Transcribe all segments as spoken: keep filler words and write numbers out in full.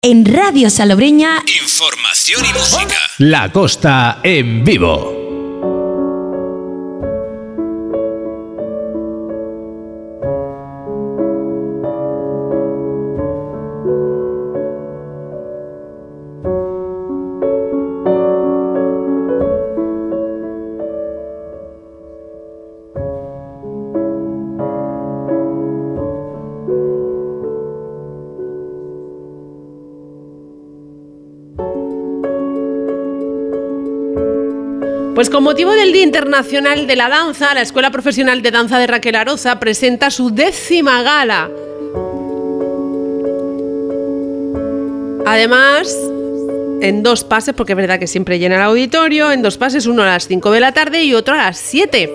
En Radio Salobreña, información y música. La Costa en vivo. Pues con motivo del Día Internacional de la Danza, la Escuela Profesional de Danza de Raquel Aroza presenta su décima gala. Además, en dos pases, porque es verdad que siempre llena el auditorio, en dos pases, uno a las cinco de la tarde y otro a las siete.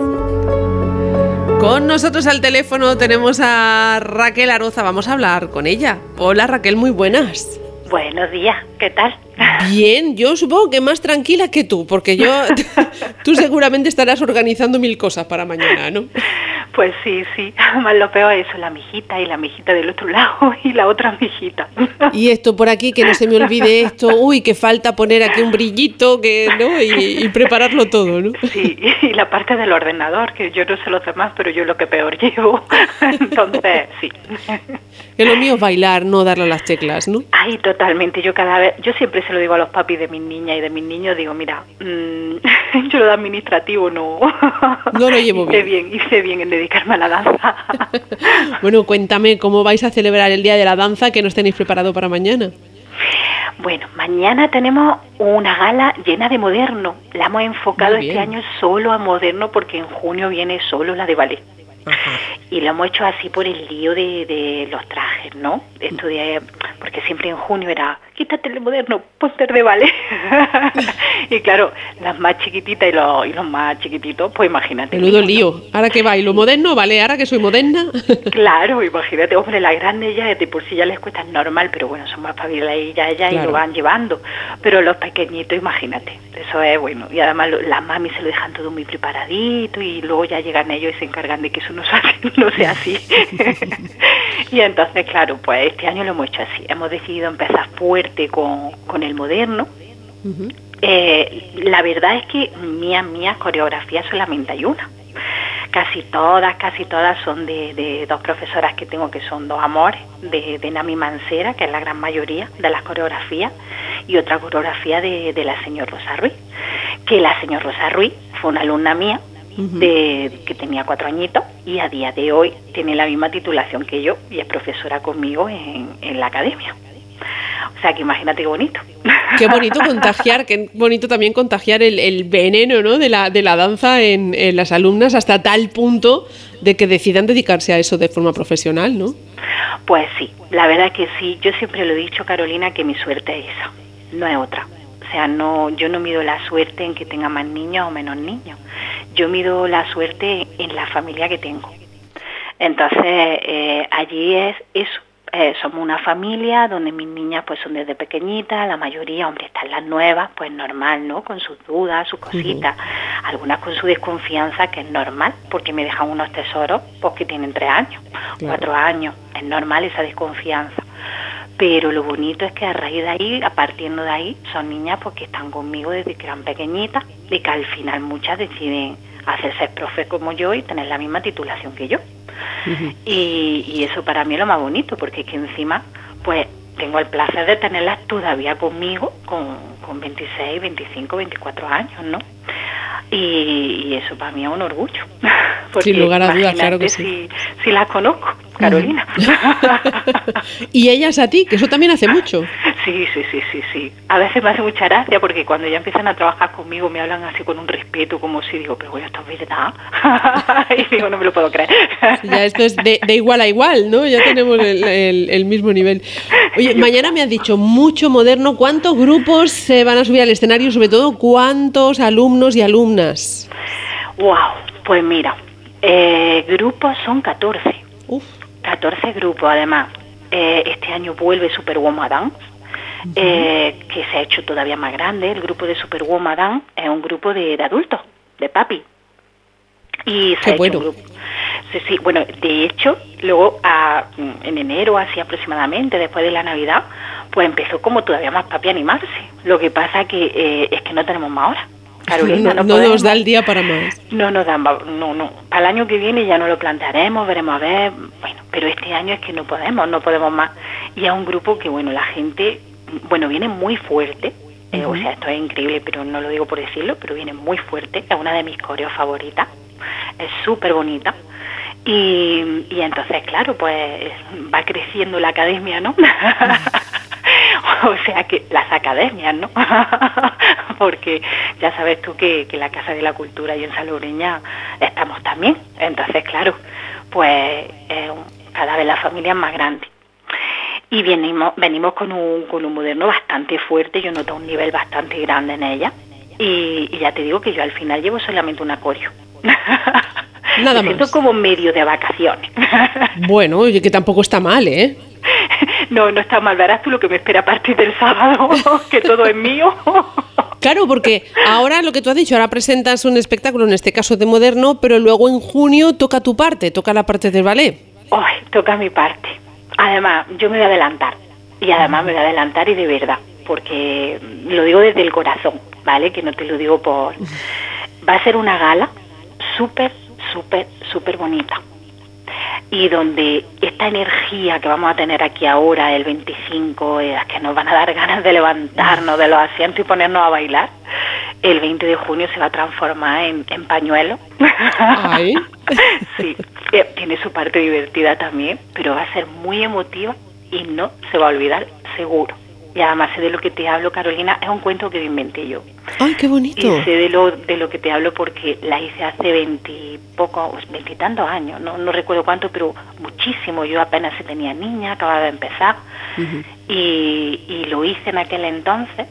Con nosotros al teléfono tenemos a Raquel Aroza, vamos a hablar con ella. Hola Raquel, muy buenas. Buenos días, ¿qué tal? Bien, yo supongo que más tranquila que tú, porque yo, tú seguramente estarás organizando mil cosas para mañana, ¿no? Pues sí, sí, más lo peor es eso, la mijita y la mijita del otro lado y la otra mijita. Y esto por aquí, que no se me olvide esto, uy, que falta poner aquí un brillito, que no y, y prepararlo todo, ¿no? Sí, y la parte del ordenador, que yo no sé los demás, pero yo lo que peor llevo, entonces sí. Que lo mío es bailar, no darle a las teclas, ¿no? Ay, totalmente, yo cada vez, yo siempre se lo digo a los papis de mis niñas y de mis niños, digo, mira, mmm, yo lo de administrativo no, no lo llevo hice bien. bien, hice bien en dedicarme a la danza. Bueno, cuéntame, ¿cómo vais a celebrar el Día de la Danza que nos tenéis preparado para mañana? Bueno, mañana tenemos una gala llena de moderno. La hemos enfocado este año solo a moderno porque en junio viene solo la de ballet. Ajá. Y lo hemos hecho así por el lío de, de los trajes, ¿no? Estudié, porque siempre en junio era, quítate el moderno, ponte el de ballet. Y claro, las más chiquititas y los, y los más chiquititos, pues imagínate. Menudo lío. Ahora que bailo moderno, vale, ahora que soy moderna. Claro, imagínate, hombre, las grandes ya de por sí ya les cuesta normal, pero bueno, son más pabiladillas ellas claro. Y lo van llevando. Pero los pequeñitos, imagínate, eso es bueno. Y además las mamis se lo dejan todo muy preparadito y luego ya llegan ellos y se encargan de que eso no sea, no sea así. Y entonces, claro, pues este año lo hemos hecho así. Hemos decidido empezar fuerte con, con el moderno. Uh-huh. Eh, la verdad es que mías, mías coreografías solamente hay una. Casi todas, casi todas son de, de dos profesoras que tengo que son dos amores, de, de Nami Mancera, que es la gran mayoría de las coreografías, y otra coreografía de, de la señora Rosa Ruiz, que la señora Rosa Ruiz fue una alumna mía, de que tenía cuatro añitos y a día de hoy tiene la misma titulación que yo y es profesora conmigo en, en la academia. O sea que imagínate qué bonito. Qué bonito contagiar, qué bonito también contagiar el, el veneno, ¿no? de la de la danza en, en las alumnas hasta tal punto de que decidan dedicarse a eso de forma profesional, ¿no? Pues sí, la verdad que sí. Yo siempre lo he dicho, Carolina, que mi suerte es esa, no es otra. O sea, no, yo no mido la suerte en que tenga más niños o menos niños. Yo mido la suerte en la familia que tengo. Entonces, eh, allí es eso. Eh, somos una familia donde mis niñas pues son desde pequeñitas, la mayoría, hombre, están las nuevas, pues normal, ¿no? Con sus dudas, sus cositas. Uh-huh. Algunas con su desconfianza, que es normal, porque me dejan unos tesoros pues que tienen tres años, claro. cuatro años. Es normal esa desconfianza. Pero lo bonito es que a raíz de ahí, a partiendo de ahí, son niñas pues, que están conmigo desde que eran pequeñitas y que al final muchas deciden hacerse profe como yo y tener la misma titulación que yo. Uh-huh. Y, y eso para mí es lo más bonito, porque es que encima pues tengo el placer de tenerlas todavía conmigo con, con veintiséis, veinticinco, veinticuatro años, ¿no? Y, y eso para mí es un orgullo. Porque sin lugar a dudas, claro que sí. Si, si las conozco, Carolina. Y ellas a ti, que eso también hace mucho. Sí, sí, sí, sí, sí. A veces me hace mucha gracia porque cuando ya empiezan a trabajar conmigo me hablan así con un respeto, como si digo, pero bueno, esto es verdad. Y digo, no me lo puedo creer. Ya esto es de, de igual a igual, ¿no? Ya tenemos el, el, el mismo nivel. Oye, mañana me has dicho mucho moderno. ¿Cuántos grupos se van a subir al escenario? Sobre todo, ¿cuántos alumnos y alumnas? Wow, pues mira, eh, grupos son catorce. Uf. catorce grupos, además. Eh, este año vuelve Superwoman Dance, uh-huh. eh, que se ha hecho todavía más grande. El grupo de Superwoman Dance es un grupo de, de adultos, de papi. Y se Qué ha bueno. hecho un grupo. Sí, sí, bueno, de hecho, luego a, en enero, así aproximadamente, después de la Navidad, Pues empezó como todavía más papi a animarse. Lo que pasa que eh, es que no tenemos más horas. Carolina, no, no, no nos da el día para más. No nos dan, no, no. Para el año que viene ya no lo plantearemos, veremos a ver. Bueno, pero este año es que no podemos, no podemos más. Y es un grupo que, bueno, la gente, bueno, viene muy fuerte. Eh, uh-huh. O sea, esto es increíble, pero no lo digo por decirlo, pero viene muy fuerte. Es una de mis coreos favoritas. Es súper bonita. Y, y entonces, claro, pues va creciendo la academia, ¿no? O sea, que las academias, ¿no? Porque ya sabes tú que, que la Casa de la Cultura y en Salobreña estamos también. Entonces, claro, pues eh, cada vez la familia es más grande. Y venimos, venimos con un, con un moderno bastante fuerte. Yo noto un nivel bastante grande en ella. Y, y ya te digo que yo al final llevo solamente un acorio. Nada Me más. siento como medio de vacaciones. Bueno, oye, que tampoco está mal, ¿eh? No, no está mal. Verás tú lo que me espera a partir del sábado, que todo es mío. Claro, porque ahora lo que tú has dicho, ahora presentas un espectáculo, en este caso de moderno, pero luego en junio toca tu parte, toca la parte del ballet. Ay, toca mi parte. Además, yo me voy a adelantar. Y además me voy a adelantar y de verdad, porque lo digo desde el corazón, ¿vale? Que no te lo digo por... Va a ser una gala súper, súper, súper bonita. Y donde esta energía que vamos a tener aquí ahora, el veinticinco, eh, que nos van a dar ganas de levantarnos de los asientos y ponernos a bailar, el veinte de junio se va a transformar en, en pañuelo. Ay. Sí, eh, tiene su parte divertida también, pero va a ser muy emotiva y no se va a olvidar, seguro. Y además sé de lo que te hablo, Carolina, es un cuento que inventé yo. ¡Ay, qué bonito! Y sé de lo, de lo que te hablo porque la hice hace veintipocos, veintitantos años, no, no recuerdo cuánto, pero muchísimo. Yo apenas se tenía niña, acababa de empezar, uh-huh. y, y lo hice en aquel entonces,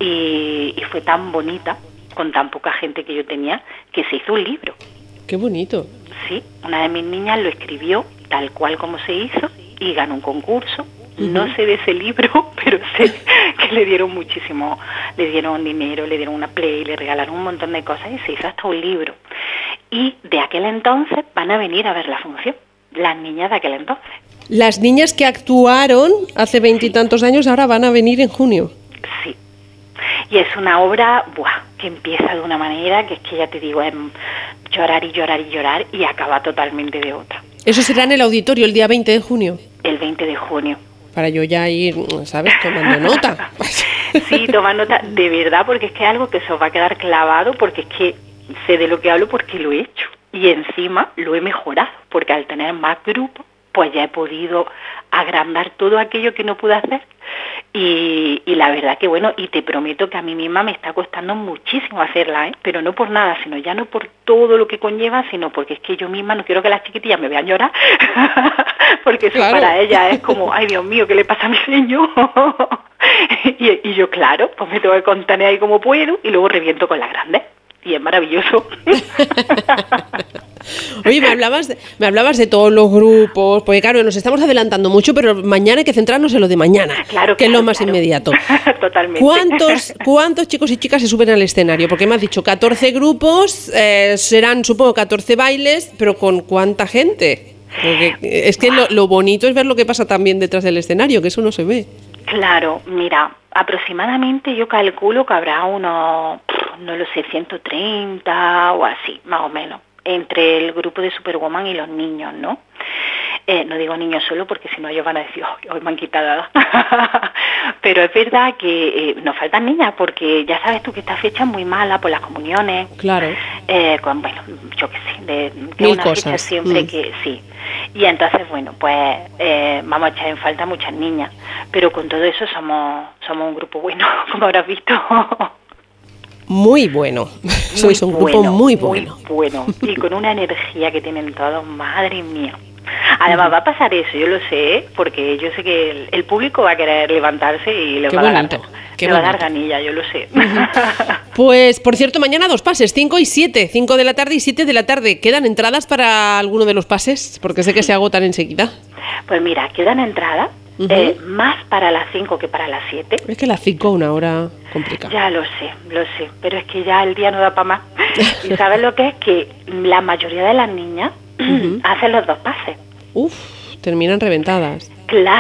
y, y fue tan bonita, con tan poca gente que yo tenía, que se hizo un libro. ¡Qué bonito! Sí, una de mis niñas lo escribió tal cual como se hizo, y ganó un concurso. No sé de ese libro, pero sé que le dieron muchísimo, le dieron dinero, le dieron una play, le regalaron un montón de cosas y se hizo hasta un libro. Y de aquel entonces van a venir a ver la función, las niñas de aquel entonces. Las niñas que actuaron hace veintitantos sí. años ahora van a venir en junio. Sí. Y es una obra, buah, que empieza de una manera que es que ya te digo, es llorar y llorar y llorar y acaba totalmente de otra. Eso será en el auditorio el día veinte de junio. El veinte de junio. Para yo ya ir, ¿sabes?, tomando nota. Sí, toma nota, de verdad, porque es que es algo que se os va a quedar clavado, porque es que sé de lo que hablo porque lo he hecho. Y encima lo he mejorado, porque al tener más grupos, pues ya he podido agrandar todo aquello que no pude hacer. Y, y la verdad que bueno, y te prometo que a mí misma me está costando muchísimo hacerla, ¿eh? Pero no por nada, sino ya no por todo lo que conlleva, sino porque es que yo misma no quiero que las chiquitillas me vean llorar, porque eso claro. Para ellas es como, ay Dios mío, ¿qué le pasa a mi señor? y, y yo, claro, pues me tengo que contener ahí como puedo y luego reviento con la grande. Y es maravilloso. Oye, me hablabas, de, me hablabas de todos los grupos, porque claro, nos estamos adelantando mucho, pero mañana hay que centrarnos en lo de mañana, claro, que claro, es lo más claro. inmediato. Totalmente. ¿Cuántos, ¿Cuántos chicos y chicas se suben al escenario? Porque me has dicho catorce grupos, eh, serán supongo catorce bailes, pero ¿con cuánta gente? Porque es que lo, lo bonito es ver lo que pasa también detrás del escenario, que eso no se ve. Claro, mira, aproximadamente yo calculo que habrá unos, no lo sé, ciento treinta o así, más o menos, entre el grupo de Superwoman y los niños, ¿no? Eh, no digo niños solo porque si no ellos van a decir, oh, hoy me han quitado. Pero es verdad que eh, nos faltan niñas porque ya sabes tú que esta fecha es muy mala por las comuniones. Claro. Eh, con, bueno, yo qué sé, de, de Mil una cosas. fecha siempre mm. que sí. Y entonces, bueno, pues eh, vamos a echar en falta muchas niñas. Pero con todo eso somos, somos un grupo bueno, como habrás visto. Muy bueno. Muy Sois un bueno, grupo muy bueno. Muy bueno. Y con una energía que tienen todos, madre mía. Además, uh-huh. va a pasar eso, yo lo sé, porque yo sé que el, el público va a querer levantarse y le, va, bonito, a dar, le va a dar ganilla, yo lo sé. Uh-huh. Pues, por cierto, mañana dos pases, cinco y siete, cinco de la tarde y siete de la tarde. ¿Quedan entradas para alguno de los pases? Porque sé que se agotan enseguida. Pues mira, quedan entradas. Uh-huh. Eh, más para las cinco que para las siete. Es que las cinco una hora complicada. Ya lo sé, lo sé, pero es que ya el día no da para más. Y ¿sabes lo que es? Que la mayoría de las niñas uh-huh. hacen los dos pases. Uf, terminan reventadas. Claro,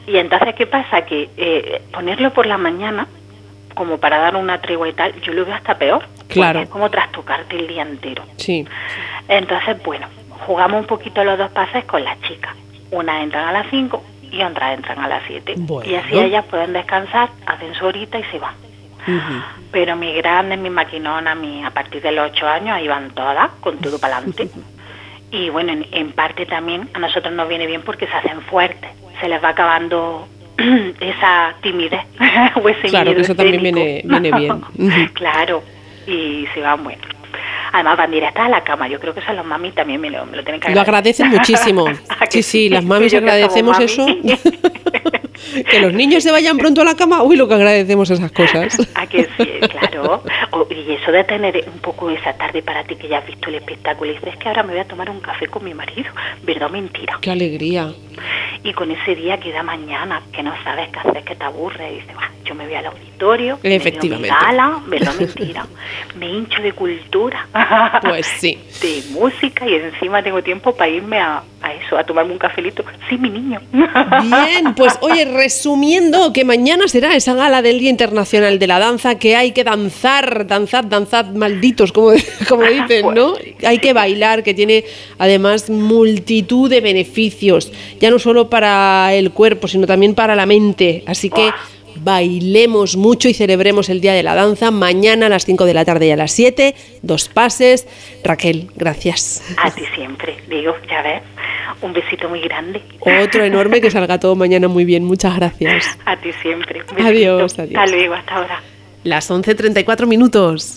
Y entonces, ¿qué pasa? Que eh, ponerlo por la mañana, como para dar una tregua y tal, yo lo veo hasta peor. Claro. Es como trastocarte el día entero. Sí. Entonces, bueno, jugamos un poquito los dos pases con las chicas. Una entran a las cinco y otras entran a las siete. Bueno. Y así ellas pueden descansar, hacen su horita y se van. Uh-huh. Pero mis grandes, mis maquinonas, mi, a partir de los ocho años, ahí van todas, con todo para adelante. Y bueno, en, en parte también a nosotros nos viene bien porque se hacen fuertes. Se les va acabando esa timidez o ese claro, miedo que eso también escénico. viene, viene bien. Uh-huh. Claro, y se van bueno. Además van directas a la cama. Yo creo que eso los mamis también me lo, me lo tienen que agradecer. Lo agradecen muchísimo. Sí, sí, las mamis Yo que agradecemos somos eso. mami. Que los niños se vayan pronto a la cama. Uy, lo que agradecemos esas cosas. ¿A que sí? Claro. O, y eso de tener un poco esa tarde para ti que ya has visto el espectáculo y dices, es que ahora me voy a tomar un café con mi marido. ¿Verdad o mentira? Qué alegría. Y con ese día que da mañana, que no sabes qué hacer, que te aburre, y dices, yo me voy al auditorio, efectivamente, me veo mi gala, ¿verdad o mentira? Me hincho de cultura. Pues sí. De música y encima tengo tiempo para irme a, a eso, a tomarme un cafelito. Sí, mi niño. Bien, pues oye, resumiendo, que mañana será esa gala del Día Internacional de la Danza, que hay que danzar, danzad, danzad, malditos, como, como dicen, ¿no? Hay que bailar, que tiene además multitud de beneficios, ya no solo para el cuerpo, sino también para la mente. Así que bailemos mucho y celebremos el Día de la Danza mañana a las cinco de la tarde y a las siete, dos pases. Raquel, gracias. A ti siempre, digo, ya ves, un besito muy grande. Otro enorme, que salga todo mañana muy bien, muchas gracias. A ti siempre. Adiós, adiós. Hasta luego, hasta ahora. Las once treinta y cuatro minutos.